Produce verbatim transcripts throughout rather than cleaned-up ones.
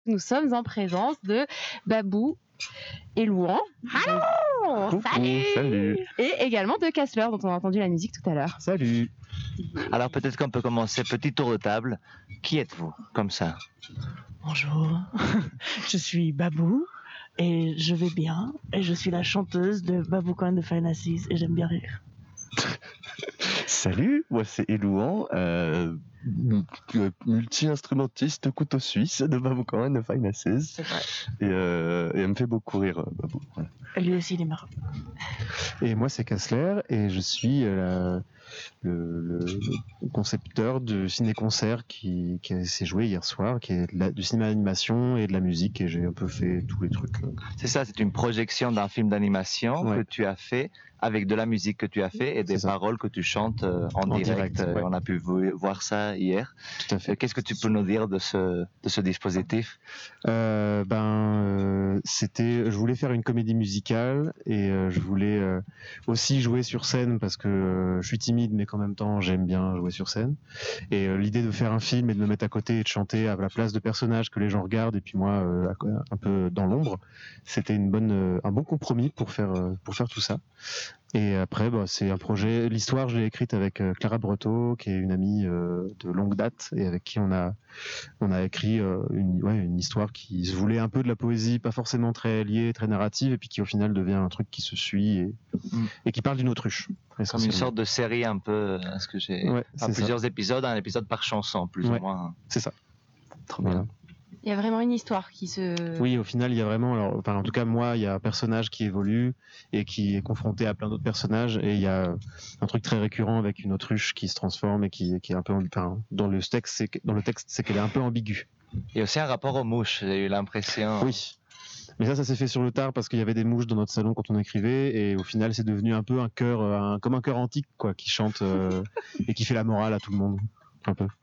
Nous sommes en présence de Babou et Louan. Allô, Coucou, salut. salut. Et également de Casper, dont on a entendu la musique tout à l'heure. Salut. Alors peut-être qu'on peut commencer, petit tour de table. Qui êtes-vous, comme ça? Bonjour, je suis Babou et je vais bien et je suis la chanteuse de Babou Cohen de Fine Assise et j'aime bien rire. Salut, moi c'est Elouan, euh, multi-instrumentiste couteau suisse de Babou Cohen de Fine Assise. C'est vrai. Et, euh, et elle me fait beaucoup rire, Babou. Voilà. Lui aussi il est marrant. Et moi c'est Kassler et je suis euh, le, le, le concepteur de ciné-concert qui, qui s'est joué hier soir, qui est de la, du cinéma d'animation et de la musique, et j'ai un peu fait tous les trucs. C'est ça, c'est une projection d'un film d'animation Ouais. que tu as fait, avec de la musique que tu as fait et des C'est ça. paroles que tu chantes euh, en, En direct. direct, Euh, ouais. On a pu vo- voir ça hier. Tout à fait. Euh, Qu'est-ce que tu peux nous dire de ce, de ce dispositif? Euh, ben, euh, c'était, je voulais faire une comédie musicale et euh, je voulais euh, aussi jouer sur scène parce que euh, je suis timide, mais qu'en même temps j'aime bien jouer sur scène. Et euh, l'idée de faire un film et de me mettre à côté et de chanter à la place de personnages que les gens regardent et puis moi euh, un peu dans l'ombre, c'était une bonne, euh, un bon compromis pour faire euh, pour faire tout ça. Et après, bah, c'est un projet. L'histoire, je l'ai écrite avec euh, Clara Breteau, qui est une amie euh, de longue date et avec qui on a on a écrit euh, une ouais, une histoire qui se voulait un peu de la poésie, pas forcément très liée, très narrative, et puis qui au final devient un truc qui se suit et, Mm. et qui parle d'une autruche. Comme une essentiellement. sorte de série un peu, euh, ce que j'ai, Ouais, enfin, c'est ça. plusieurs épisodes, un épisode par chanson, plus Ouais. ou moins. C'est ça. Trop Voilà. bien. Il y a vraiment une histoire qui se... Oui, au final, il y a vraiment, alors, enfin, en tout cas, moi, il y a un personnage qui évolue et qui est confronté à plein d'autres personnages, et il y a un truc très récurrent avec une autruche qui se transforme et qui, qui est un peu, enfin, dans le texte, c'est, que- dans le texte, c'est qu'elle est un peu ambiguë. Il y a aussi un rapport aux mouches, j'ai eu l'impression. Oui. Mais ça, ça s'est fait sur le tard parce qu'il y avait des mouches dans notre salon quand on écrivait, et au final, c'est devenu un peu un chœur, euh, un, comme un chœur antique, quoi, qui chante euh, et qui fait la morale à tout le monde, un peu.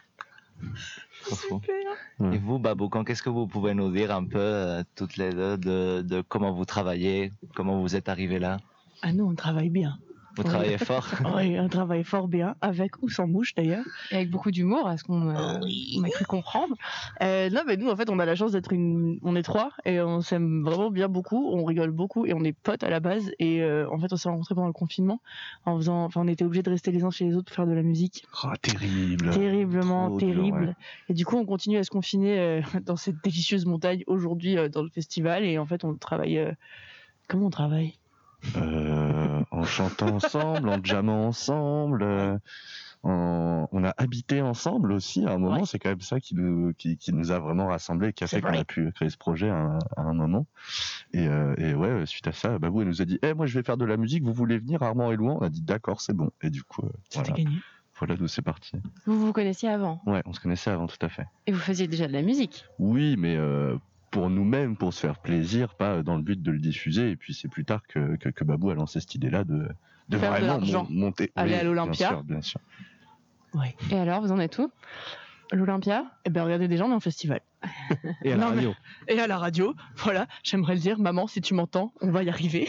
Trop fou. Ouais. Et vous, Baboukan, qu'est-ce que vous pouvez nous dire un peu, euh, toutes les deux, de, de comment vous travaillez, comment vous êtes arrivés là? Ah nous on travaille bien. Vous Oui. travaillez fort? Oui, on travaille fort bien, avec ou sans mouche d'ailleurs. Et avec beaucoup d'humour, à ce qu'on euh, Oui. on a cru comprendre. Euh, non mais nous en fait on a la chance d'être une, on est trois et on s'aime vraiment bien beaucoup, on rigole beaucoup et on est potes à la base et euh, en fait on s'est rencontrés pendant le confinement en faisant, enfin on était obligés de rester les uns chez les autres pour faire de la musique. Oh, terrible. Terriblement Trop dur, terrible. ouais. Et du coup, on continue à se confiner euh, dans cette délicieuse montagne aujourd'hui euh, dans le festival. Et en fait, on travaille. euh, Comment on travaille? Euh, en chantant ensemble, en jammant ensemble, euh, en- on a habité ensemble aussi à un moment. Ouais. C'est quand même ça qui nous, qui, qui nous a vraiment rassemblés, qui a C'est fait qu'on vrai. a pu créer ce projet à, un- à un moment. Et, euh, et ouais, suite à ça, Babou elle nous a dit, eh moi je vais faire de la musique, vous voulez venir, Armand et Louan? On a dit d'accord, c'est bon. Et du coup, euh, C'était voilà, gagné. voilà d'où c'est parti. Vous vous connaissiez avant, Ouais, on se connaissait avant, tout à fait. et vous faisiez déjà de la musique. Oui, mais euh, pour nous-mêmes, pour se faire plaisir, pas dans le but de le diffuser. Et puis c'est plus tard que, que, que Babou a lancé cette idée-là de, de Faire de vraiment l'argent. mon- monter. Aller Oui, à l'Olympia. Bien sûr, bien sûr. Ouais. Et alors, vous en êtes où? L'Olympia? Eh ben, regardez, déjà, on est en festival. Et à la Non, mais- radio. Et à la radio, voilà, j'aimerais le dire, maman, si tu m'entends, on va y arriver.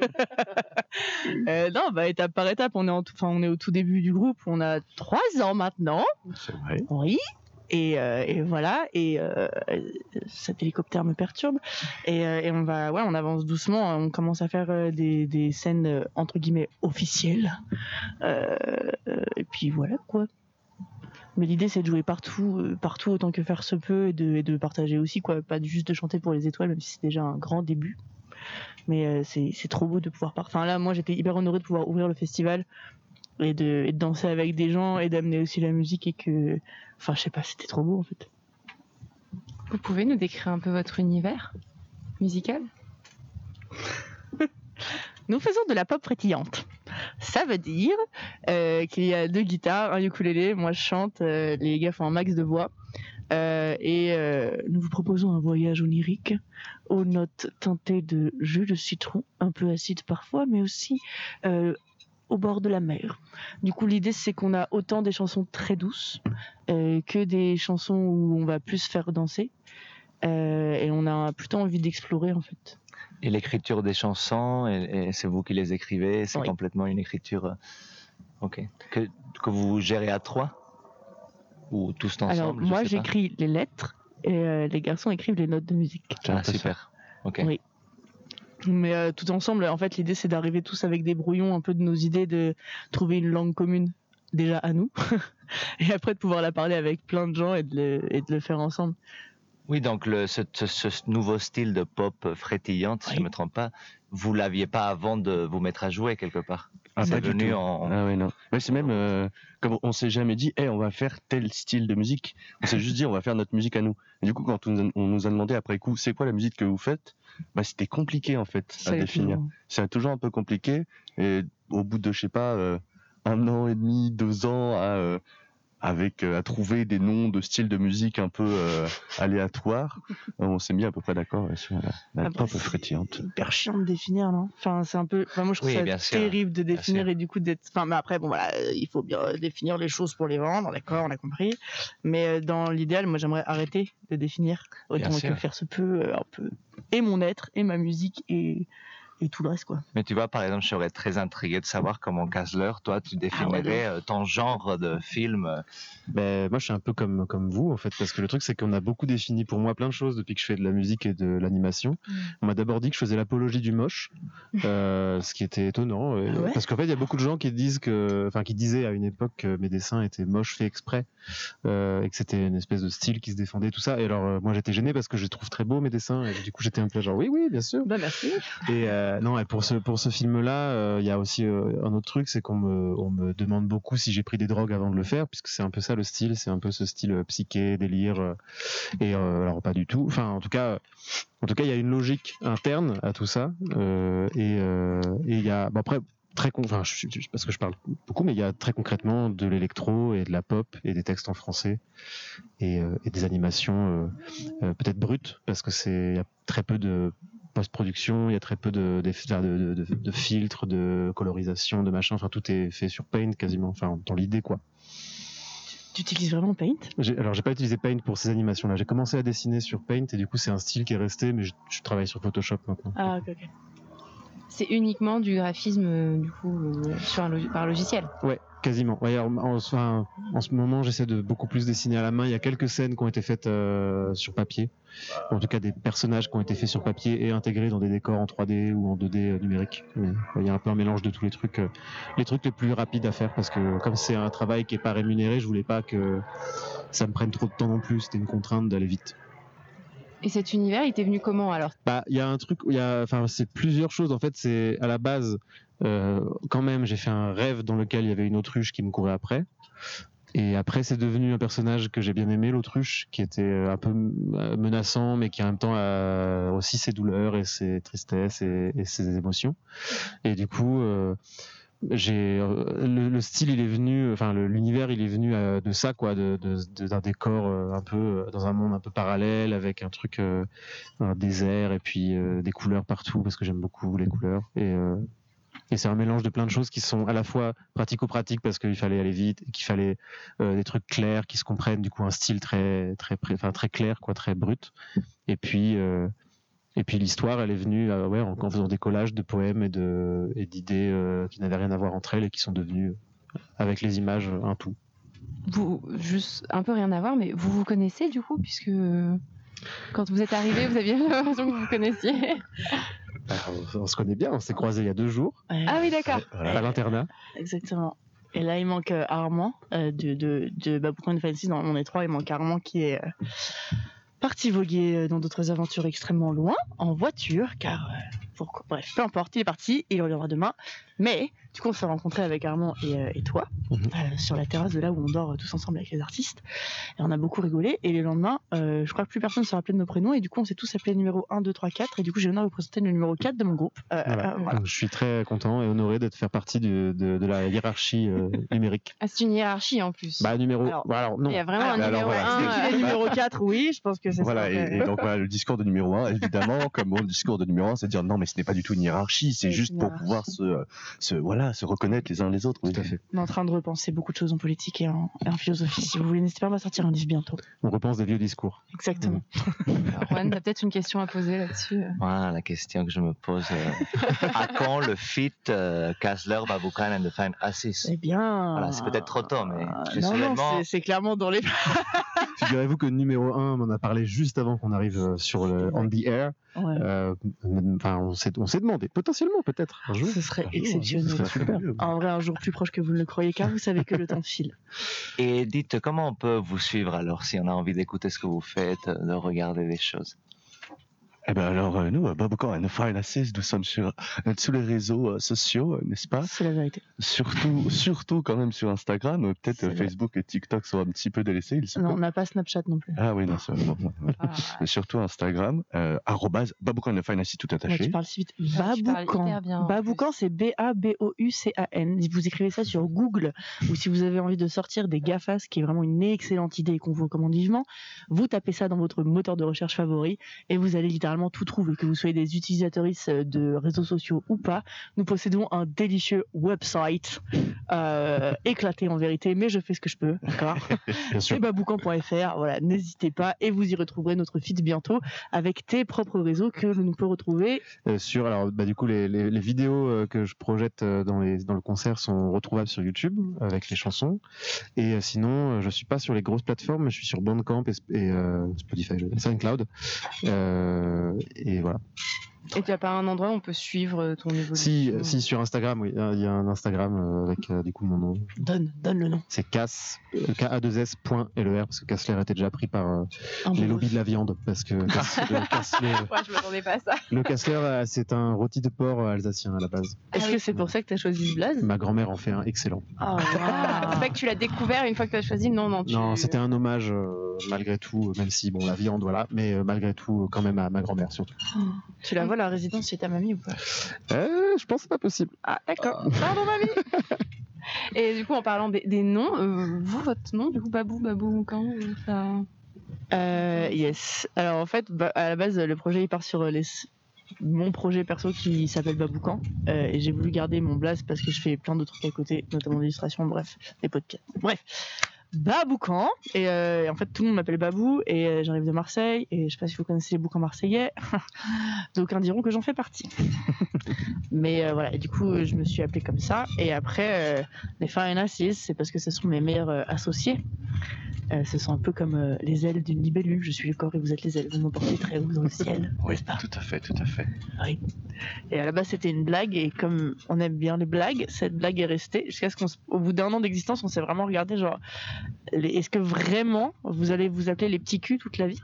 euh, non, bah, étape par étape, on est, en tout, enfin, on est au tout début du groupe, on a trois ans maintenant. C'est vrai. Oui. Et, euh, et voilà, et euh, cet hélicoptère me perturbe. Et, euh, et on va, ouais, on avance doucement. On commence à faire euh, des, des scènes euh, entre guillemets officielles. Euh, euh, et puis voilà quoi. Mais l'idée c'est de jouer partout, euh, partout autant que faire se peut, et de, et de partager aussi quoi. Pas juste de chanter pour les étoiles, même si c'est déjà un grand début. Mais euh, c'est, c'est trop beau de pouvoir partir. Enfin là, moi j'étais hyper honorée de pouvoir ouvrir le festival. Et de, et de danser avec des gens et d'amener aussi la musique et que, enfin je sais pas, c'était trop beau en fait. Vous pouvez nous décrire un peu votre univers musical? Nous faisons de la pop frétillante. Ça veut dire euh, qu'il y a deux guitares, un ukulélé, moi je chante, euh, les gars font un max de voix. Euh, et euh, nous vous proposons un voyage onirique aux notes teintées de jus de citron, un peu acide parfois, mais aussi euh, au bord de la mer. Du coup, l'idée, c'est qu'on a autant des chansons très douces euh, que des chansons où on va plus faire danser. Euh, et on a plutôt envie d'explorer, en fait. Et l'écriture des chansons, et, et c'est vous qui les écrivez, c'est Oui. complètement une écriture, euh, ok, que, que vous gérez à trois? Ou tous ensemble? Alors, je moi, sais pas. j'écris les lettres et euh, les garçons écrivent les notes de musique. Ah, super. Ok. Oui. Mais euh, tout ensemble, en fait, l'idée c'est d'arriver tous avec des brouillons un peu de nos idées, de trouver une langue commune déjà à nous, et après de pouvoir la parler avec plein de gens et de le, et de le faire ensemble. Oui, donc le, ce, ce, ce nouveau style de pop frétillante, si Oui. je ne me trompe pas, vous l'aviez pas avant de vous mettre à jouer quelque part. Ah, C'est pas du venu tout. en. Ah ouais, non. Mais c'est même euh, comme on s'est jamais dit, hey, on va faire tel style de musique. On s'est juste dit, on va faire notre musique à nous. Et du coup, quand on, nous a- on nous a demandé après coup, c'est quoi la musique que vous faites, bah c'était compliqué en fait Ça à a été définir. long. C'est toujours un peu compliqué. Et au bout de je sais pas euh, un an et demi, deux ans à euh, avec euh, à trouver des noms de styles de musique un peu euh, aléatoires, on s'est mis à peu près d'accord ouais, sur la, la Après, pop c'est frétillante. hyper chiant de définir, non? Enfin, c'est un peu. Enfin, moi, je trouve Oui, ça bien sûr. terrible de définir sûr. et du coup d'être. Enfin, mais après, bon, voilà, euh, il faut bien définir les choses pour les vendre, d'accord, on a compris. Mais euh, dans l'idéal, moi, j'aimerais arrêter de définir autant Bien que sûr. faire se peut, euh, un peu. Et mon être, et ma musique, et, et tout le reste, quoi. Mais tu vois, par exemple, je serais très intrigué de savoir comment Kazler, toi, tu définirais euh, ton genre de film. euh, Ben, moi, je suis un peu comme, comme vous, en fait, parce que le truc, c'est qu'on a beaucoup défini pour moi plein de choses depuis que je fais de la musique et de l'animation. On m'a d'abord dit que je faisais l'apologie du moche, euh, ce qui était étonnant. euh, Ah ouais parce qu'en fait, il y a beaucoup de gens qui disent que, enfin, qui disaient à une époque que mes dessins étaient moches faits exprès, euh, et que c'était une espèce de style qui se défendait, tout ça. Et alors, euh, moi, j'étais gêné parce que je les trouve très beaux, mes dessins, et du coup, j'étais un peu genre, oui, oui, bien sûr. Bah, merci. Et euh, non, et pour ce pour ce film-là, euh, il y a aussi euh, un autre truc, c'est qu'on me on me demande beaucoup si j'ai pris des drogues avant de le faire, puisque c'est un peu ça le style, c'est un peu ce style euh, psyché, délire, euh, et euh, alors pas du tout. Enfin, en tout cas, en tout cas, il y a une logique interne à tout ça, euh, et euh, et il y a bon, après très con, enfin, je, je, parce que je parle beaucoup, mais il y a très concrètement de l'électro et de la pop et des textes en français et, euh, et des animations euh, euh, peut-être brutes, parce que c'est il y a très peu de post-production, il y a très peu de, de, de, de, de filtres, de colorisation, de machin. Enfin, tout est fait sur Paint quasiment. Enfin, dans l'idée, quoi. Tu utilises vraiment Paint? J'ai, alors, j'ai pas utilisé Paint pour ces animations-là. J'ai commencé à dessiner sur Paint et du coup, c'est un style qui est resté, mais je, je travaille sur Photoshop maintenant. Ah, ok, ok. C'est uniquement du graphisme, euh, du coup, euh, sur un log- par logiciel. Ouais, quasiment. Ouais, alors, en, enfin, en ce moment, j'essaie de beaucoup plus dessiner à la main. Il y a quelques scènes qui ont été faites euh, sur papier. En tout cas, des personnages qui ont été faits sur papier et intégrés dans des décors en trois D ou en deux D euh, numérique. Mais, il y a un peu un mélange de tous les trucs, euh, les trucs les plus rapides à faire, parce que comme c'est un travail qui est pas rémunéré, je voulais pas que ça me prenne trop de temps non plus. C'était une contrainte d'aller vite. Et cet univers, il t'est venu comment alors? Bah, il y a un truc, il y a, enfin, c'est plusieurs choses. En fait, c'est à la base, euh, quand même, j'ai fait un rêve dans lequel il y avait une autruche qui me courait après. Et après, c'est devenu un personnage que j'ai bien aimé, l'autruche, qui était un peu menaçant, mais qui en même temps a aussi ses douleurs et ses tristesses et, et ses émotions. Et du coup, euh, j'ai le, le style, il est venu, enfin le, l'univers, il est venu euh, de ça, quoi, de, de, de- d'un décor euh, un peu euh, dans un monde un peu parallèle, avec un truc, euh, un désert et puis euh, des couleurs partout, parce que j'aime beaucoup les couleurs. Et euh, Et c'est un mélange de plein de choses qui sont à la fois pratico-pratiques parce qu'il fallait aller vite, et qu'il fallait euh, des trucs clairs qui se comprennent, du coup un style très très pré- enfin très clair, quoi, très brut. Et puis euh, et puis l'histoire, elle est venue euh, ouais en, en faisant des collages de poèmes et de et d'idées euh, qui n'avaient rien à voir entre elles et qui sont devenues avec les images un tout. Vous, juste un peu rien à voir, mais vous vous connaissez du coup, puisque euh, quand vous êtes arrivé, vous aviez l'impression que vous vous connaissiez. Alors, on, on se connaît bien, on s'est croisés il y a deux jours Ouais, Ah oui, d'accord. à l'internat. exactement. Et là, il manque euh, Armand euh, de, de, de Babucon Fantasy. Dans mon étroit, il manque Armand qui est euh, parti voguer euh, dans d'autres aventures extrêmement loin, en voiture, car. Euh, pourquoi Bref, peu importe, il est parti, il reviendra demain. Mais, du coup, on s'est rencontrés avec Armand et, euh, et toi, Mhm. euh, sur la terrasse de là où on dort euh, tous ensemble avec les artistes. Et on a beaucoup rigolé. Et le lendemain, euh, je crois que plus personne ne se rappelait de nos prénoms. Et du coup, on s'est tous appelés numéro un, deux, trois, quatre. Et du coup, j'ai l'honneur de vous présenter le numéro quatre de mon groupe. Euh, Voilà. euh, voilà. Donc, je suis très content et honoré d'être faire partie du- de, de la hiérarchie euh, numérique. Ah, c'est une hiérarchie en plus. Bah numéro. Alors, bah, alors non. Il y a vraiment alors, un mais numéro alors, voilà, un. c'est- euh, Qui est numéro quatre, oui, je pense que c'est Voilà, ça. et, et donc voilà, le discours de numéro un, évidemment, comme mon discours de numéro un, c'est de dire non, mais ce n'est pas du tout une hiérarchie, c'est Oui, juste une pour hiérarchie. pouvoir se, se, voilà, se reconnaître les uns les autres. oui. Tout à fait. On est en train de repenser beaucoup de choses en politique et en, et en philosophie. Si vous voulez, n'hésitez pas à me sortir un livre bientôt. On repense des vieux discours. Exactement. Alors, Juan, t'as peut-être une question à poser là-dessus. Voilà la question que je me pose. euh, à quand le feat euh, Kassler, Baboukan and the Fine Assis? Eh bien. Voilà, c'est peut-être trop tôt, mais je non, suis non, vraiment- c'est, c'est clairement dans les. Figurez-vous que numéro un m'en a parlé juste avant qu'on arrive euh, sur le On the Air. Ouais. Euh, Enfin, on s'est on s'est demandé, potentiellement, peut-être, un jour. Ce serait Un jour, exceptionnel. ce serait super. En vrai, un jour plus proche que vous ne le croyez, car vous savez que le temps file. Et dites, comment on peut vous suivre alors si on a envie d'écouter ce que vous faites, de regarder des choses? Eh ben alors, euh, nous, euh, Baboukan and the Fine Assis, nous sommes sur euh, tous les réseaux euh, sociaux, euh, n'est-ce pas? C'est la vérité. Surtout, surtout quand même sur Instagram. euh, Peut-être C'est euh, vrai. Facebook et TikTok sont un petit peu délaissés. Il se Non, peut. on n'a pas Snapchat non plus. Ah oui, non, c'est bon, bon, bon. Ah, Mais surtout Instagram, euh, arrobase Baboukan and the Fine Assis tout Ouais, attaché. tu parles si vite. Ah, tu parles hyper bien, Baboukan. en Baboukan, c'est B A B O U C A N. Si vous écrivez ça sur Google, ou si vous avez envie de sortir des GAFAS, qui est vraiment une excellente idée et qu'on vous recommande vivement, vous tapez ça dans votre moteur de recherche favori et vous allez littéralement tout trouver. Que vous soyez des utilisateuristes de réseaux sociaux ou pas, nous possédons un délicieux website euh, éclaté en vérité, mais je fais ce que je peux, d'accord? Bien sûr. C'est baboukan point f r, voilà, n'hésitez pas et vous y retrouverez notre feed bientôt avec tes propres réseaux que l'on peut retrouver. Euh, sur alors bah du coup les, les, les vidéos euh, que je projette euh, dans les dans le concert sont retrouvables sur YouTube avec les chansons et euh, sinon euh, je suis pas sur les grosses plateformes mais je suis sur Bandcamp et, et euh, Spotify, SoundCloud euh, et voilà. Et tu n'as pas un endroit où on peut suivre ton évolution? Si si sur Instagram oui il y a un Instagram euh, avec euh, du coup mon nom. Donne, donne le nom. C'est Cass K A deux S point L E R parce que Kassler était déjà pris par euh, Un les bon lobbies de la viande parce que Kass- le Kassler Ouais, je m'attendais pas à ça. le Kassler euh, c'est un rôti de porc euh, alsacien à la base. Est-ce Ah que oui. c'est pour ça que tu as choisi ce blaze? Ma grand-mère en fait un excellent. Ah, Ah, c'est pas que tu l'as découvert une fois que tu as choisi, non, non. Tu... Non, c'était un hommage euh, malgré tout, même si bon la viande voilà, mais euh, malgré tout euh, quand même à ma grand-mère surtout. Tu la vois la résidence chez ta mamie ou pas? Euh, je pense que c'est pas possible. Ah, d'accord. Pardon, mamie. Et du coup, en parlant des, des noms, euh, vous, votre nom, du coup, Babou, Babou, quand euh, ça... Euh, yes. Alors en fait, bah, à la base, le projet il part sur euh, les... mon projet perso qui s'appelle Baboukan. Euh, et j'ai voulu garder mon blaze parce que je fais plein d'autres trucs à côté, notamment d'illustration, bref, des podcasts. Bref. Baboukan, et, euh, et en fait tout le monde m'appelle Babou, et euh, j'arrive de Marseille, et je sais pas si vous connaissez les bouquins marseillais, d'aucuns diront que j'en fais partie. Mais euh, voilà, et du coup je me suis appelée comme ça, et après euh, les Fine Assis, c'est parce que ce sont mes meilleurs euh, associés. Euh, ce sont un peu comme euh, les ailes d'une libellule, je suis le corps et vous êtes les ailes, vous m'emportez très haut dans le ciel. Oui, n'est-ce pas? tout à fait, tout à fait. Oui. Et à la base c'était une blague, et comme on aime bien les blagues, cette blague est restée jusqu'à ce qu'au bout d'un an d'existence, on s'est vraiment regardé genre, les- est-ce que vraiment vous allez vous appeler les petits culs toute la vie?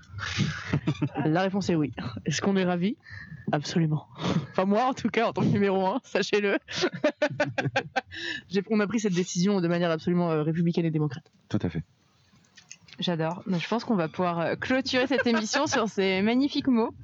La réponse est oui. Est-ce qu'on est ravis? Absolument. Enfin moi en tout cas en tant que numéro un, sachez-le. J'ai- on a pris cette décision de manière absolument euh, républicaine et démocrate. Tout à fait. J'adore. Donc, je pense qu'on va pouvoir euh, clôturer cette émission sur ces magnifiques mots.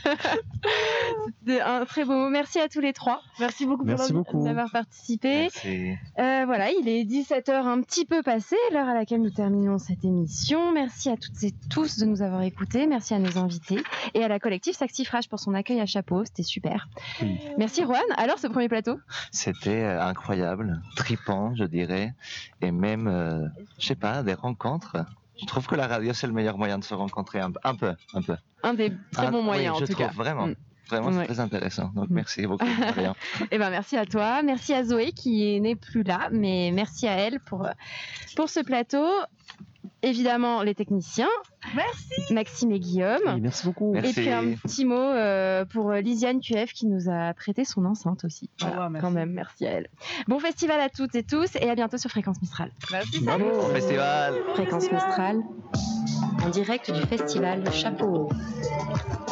C'était un très beau mot. Merci à tous les trois Merci beaucoup Merci pour beaucoup. d'avoir participé. Merci. Euh, voilà, il est dix-sept heures un petit peu passé, l'heure à laquelle nous terminons cette émission. Merci à toutes et tous de nous avoir écoutés. Merci à nos invités et à la collective Saxifrage pour son accueil à chapeau. C'était super. Oui. Merci Juan. Alors, ce premier plateau? C'était euh, incroyable, tripant, je dirais, et même, euh, je sais pas, des rencontres. Je trouve que la radio, c'est le meilleur moyen de se rencontrer un, un peu, un peu. Un des très Ah, bons moyens oui, en je tout trouve, cas. vraiment. Mm. Vraiment, c'est Ouais. très intéressant. Donc, Mm. merci beaucoup, Marianne. Eh ben, merci à toi. Merci à Zoé qui n'est plus là, mais merci à elle pour, pour ce plateau. Évidemment, les techniciens. Merci. Maxime et Guillaume. Oui, merci beaucoup. Merci. Et puis un petit mot euh, pour Lisiane Q F qui nous a prêté son enceinte aussi. Voilà, Oh, wow, merci. quand même, merci à elle. Bon festival à toutes et tous et à bientôt sur Fréquence Mistral. Merci. Bravo. Bon festival. Fréquence Mistral, en direct du festival Chapeau.